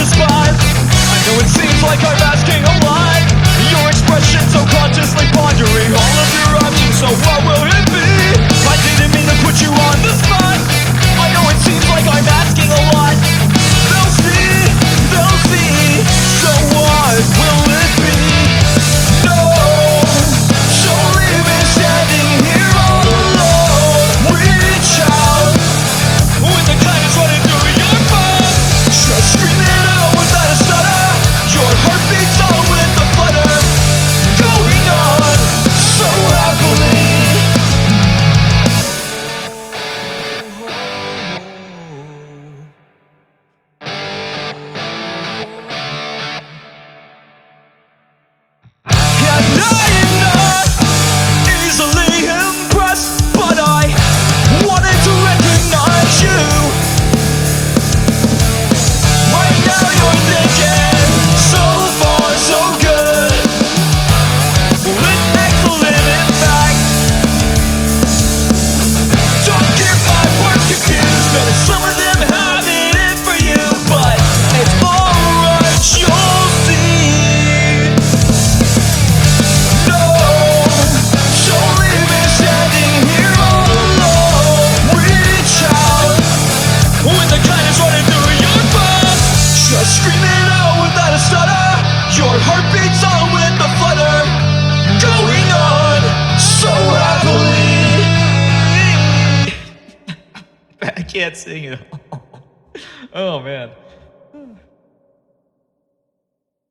the spot. I know it seems like I'm asking a lot. Your expression so consciously pondering all of your options, so what will it be? I didn't mean to put you on the spot. I know it seems like I'm asking a lot. They'll see, so what will it be? No, so leave me standing here all alone. Reach out when the kindness running through your phone. Just scream it out without a stutter. Your heartbeat's on with the flutter. Going on so happily. And I am not easily impressed, but I wanted to recognize you. Right now you're thinking, so far so good. With excellent in fact. Don't get my words confused. Notice some of them have it in for you, but it's alright, you'll see. No, so leave me standing here all alone. Reach out when the kindness running through your bones. Just scream it out without a stutter. Your heartbeat's on with the flutter. Going on so happily. I can't sing it. Oh man.